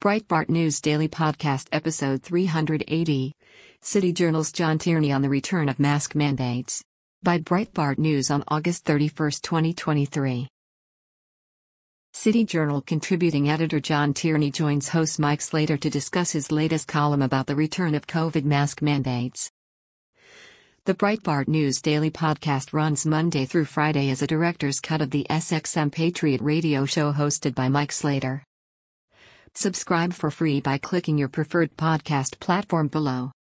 Breitbart News Daily Podcast Episode 380. City Journal's John Tierney on the return of mask mandates. By Breitbart News on August 31, 2023. City Journal contributing editor John Tierney joins host Mike Slater to discuss his latest column about the return of COVID mask mandates. The Breitbart News Daily Podcast runs Monday through Friday as a director's cut of the SXM Patriot radio show hosted by Mike Slater. Subscribe for free by clicking your preferred podcast platform below.